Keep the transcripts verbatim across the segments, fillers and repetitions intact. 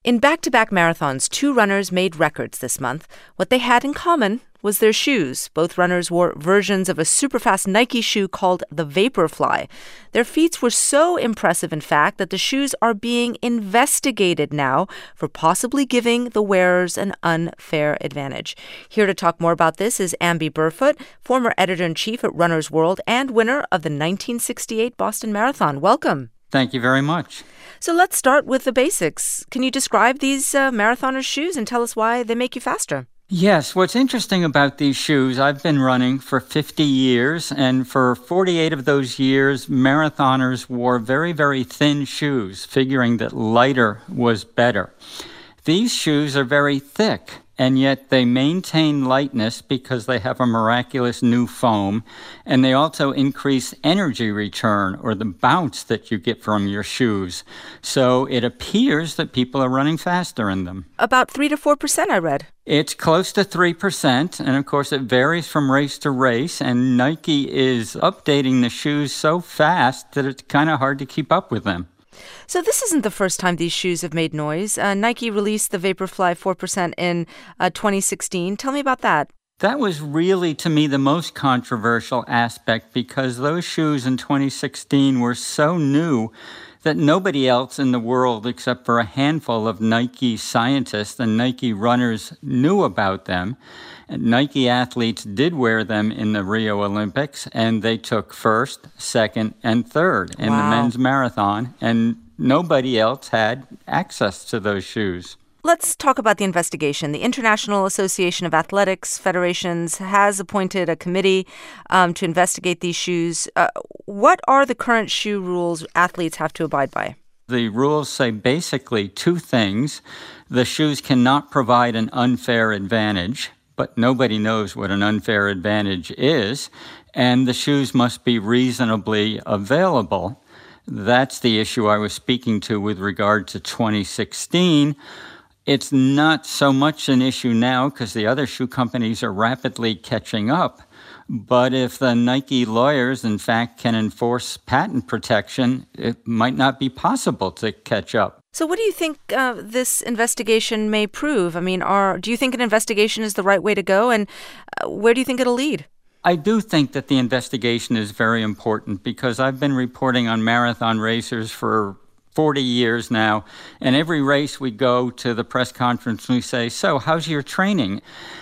In back-to-back marathons, two runners made records this month. What they had in common was their shoes. Both runners wore versions of a superfast Nike shoe called the Vaporfly. Their feats were so impressive, in fact, that the shoes are being investigated now for possibly giving the wearers an unfair advantage. Here to talk more about this is Amby Burfoot, former editor-in-chief at Runner's World and winner of the nineteen sixty-eight Boston Marathon. Welcome. Thank you very much. So let's start with the basics. Can you describe these uh, marathoners' shoes and tell us why they make you faster? Yes, what's interesting about these shoes, I've been running for fifty years, and for forty-eight of those years, marathoners wore very, very thin shoes, figuring that lighter was better. These shoes are very thick, and yet they maintain lightness because they have a miraculous new foam, and they also increase energy return, or the bounce that you get from your shoes. So it appears that people are running faster in them. About three to four percent, I read. It's close to three percent, and of course it varies from race to race, and Nike is updating the shoes so fast that it's kind of hard to keep up with them. So this isn't the first time these shoes have made noise. Uh, Nike released the Vaporfly four percent in uh, twenty sixteen. Tell me about that. That was really, to me, the most controversial aspect because those shoes in twenty sixteen were so new that nobody else in the world except for a handful of Nike scientists and Nike runners knew about them. And Nike athletes did wear them in the Rio Olympics, and they took first, second, and third in Wow. the men's marathon, and nobody else had access to those shoes. Let's talk about the investigation. The International Association of Athletics Federations has appointed a committee um, to investigate these shoes. Uh, what are the current shoe rules athletes have to abide by? The rules say basically two things. The shoes cannot provide an unfair advantage, but nobody knows what an unfair advantage is, and the shoes must be reasonably available. That's the issue I was speaking to with regard to twenty sixteen. It's not so much an issue now because the other shoe companies are rapidly catching up. But if the Nike lawyers, in fact, can enforce patent protection, it might not be possible to catch up. So what do you think uh, this investigation may prove? I mean, are, do you think an investigation is the right way to go? And uh, where do you think it'll lead? I do think that the investigation is very important because I've been reporting on marathon racers for forty years now, and every race we go to the press conference and we say, so how's your training?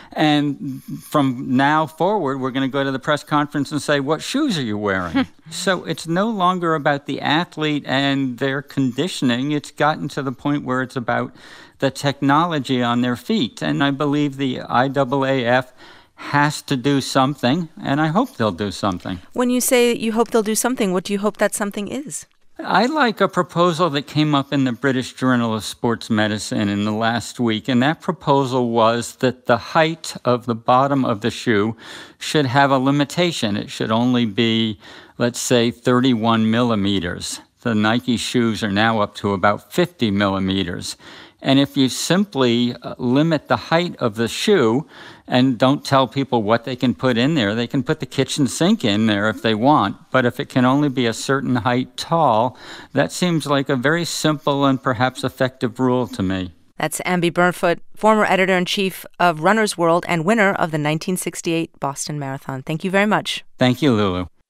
And from now forward, we're going to go to the press conference and say, what shoes are you wearing? So it's no longer about the athlete and their conditioning. It's gotten to the point where it's about the technology on their feet. And I believe the I A A F has to do something, and I hope they'll do something. When you say you hope they'll do something, what do you hope that something is? I like a proposal that came up in the British Journal of Sports Medicine in the last week, and that proposal was that the height of the bottom of the shoe should have a limitation. It should only be, let's say, thirty-one millimeters. The Nike shoes are now up to about fifty millimeters. And if you simply limit the height of the shoe and don't tell people what they can put in there, they can put the kitchen sink in there if they want. But if it can only be a certain height tall, that seems like a very simple and perhaps effective rule to me. That's Amby Burfoot, former editor-in-chief of Runner's World and winner of the nineteen sixty-eight Boston Marathon. Thank you very much. Thank you, Lulu.